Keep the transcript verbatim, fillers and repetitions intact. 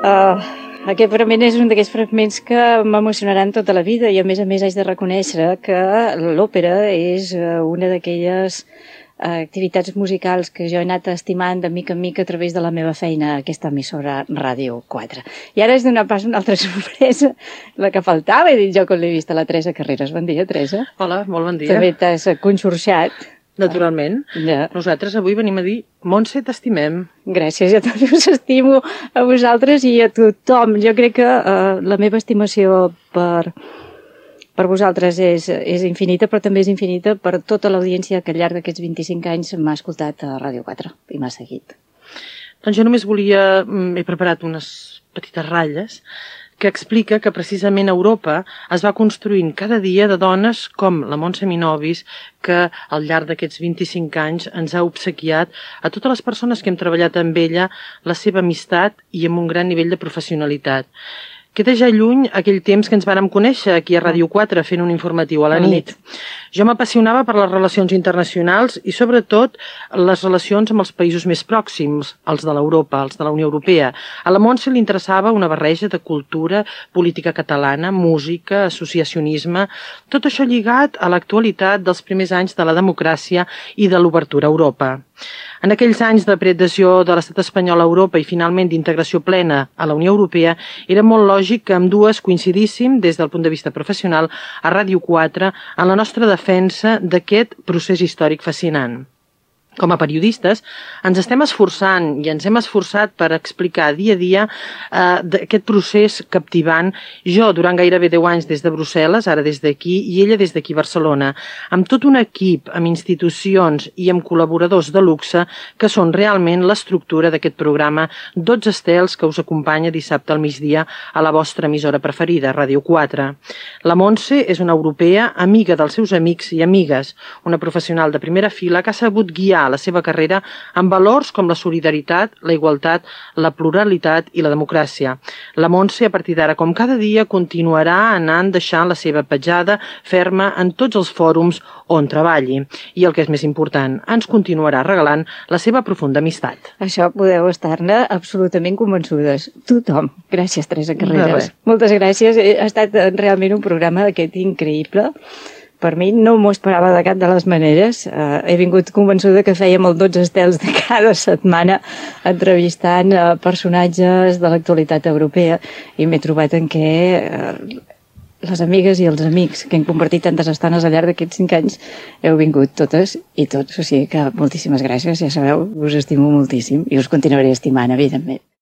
Uh, aquest fragment és un d'aquests fragments que m'emocionaran tota la vida i a més a més haig de reconèixer que l'òpera és una d'aquelles activitats musicals que jo he anat estimant de mica en mica a través de la meva feina a aquesta emissora Ràdio quatre. I ara és donar pas una altra sorpresa, la que faltava, he dit jo quan l'he vist a la Teresa Carreras. Bon dia, Teresa. Hola, molt bon dia. També t'has conxorxat. Naturalment. Ja. Nosaltres avui venim a dir Montse, t'estimem. Gràcies, jo també us estimo a vosaltres i a tothom. Jo crec que uh, la meva estimació per, per vosaltres és, és infinita, però també és infinita per tota l'audiència que al llarg d'aquests vint-i-cinc anys m'ha escoltat a Ràdio quatre i m'ha seguit. Doncs jo només volia... He preparat unes petites ratlles que explica que precisament Europa es va construint cada dia de dones com la Montse Minovis, que al llarg d'aquests vint-i-cinc anys ens ha obsequiat a totes les persones que hem treballat amb ella la seva amistat i amb un gran nivell de professionalitat. Queda ja lluny aquell temps que ens vàrem conèixer aquí a Ràdio quatre fent un informatiu a la nit. Jo m'apassionava per les relacions internacionals i sobretot les relacions amb els països més pròxims, els de l'Europa, els de la Unió Europea. A la Montse li interessava una barreja de cultura, política catalana, música, associacionisme, tot això lligat a l'actualitat dels primers anys de la democràcia i de l'obertura a Europa. En aquells anys de preadhesió de l'estat espanyol a Europa i finalment d'integració plena a la Unió Europea, era molt lògic que ambdues coincidíssim des del punt de vista professional a Ràdio quatre en la nostra defensa d'aquest procés històric fascinant. Com a periodistes ens estem esforçant i ens hem esforçat per explicar dia a dia eh, aquest procés captivant, jo durant gairebé deu anys des de Brussel·les, ara des d'aquí, i ella des d'aquí a Barcelona, amb tot un equip, amb institucions i amb col·laboradors de luxe que són realment l'estructura d'aquest programa dotze estels que us acompanya dissabte al migdia a la vostra emissora preferida, Ràdio quatre. La Montse és una europea, amiga dels seus amics i amigues, una professional de primera fila que ha sabut guiar la seva carrera amb valors com la solidaritat, la igualtat, la pluralitat i la democràcia. La Montse, a partir d'ara, com cada dia, continuarà anant deixant la seva petjada ferma en tots els fòrums on treballi. I el que és més important, ens continuarà regalant la seva profunda amistat. Això podeu estar-ne absolutament convençudes. Tothom. Gràcies, Teresa Carreras. Moltes gràcies. Ha estat realment un programa d'aquest increïble. Per mi no m'ho esperava de cap de les maneres. Uh, he vingut convençuda que fèiem el dotze estels de cada setmana entrevistant uh, personatges de l'actualitat europea i m'he trobat en què uh, les amigues i els amics que hem compartit tantes estones al llarg d'aquests cinc anys heu vingut totes i tots. O sigui que moltíssimes gràcies, ja sabeu, us estimo moltíssim i us continuaré estimant, evidentment.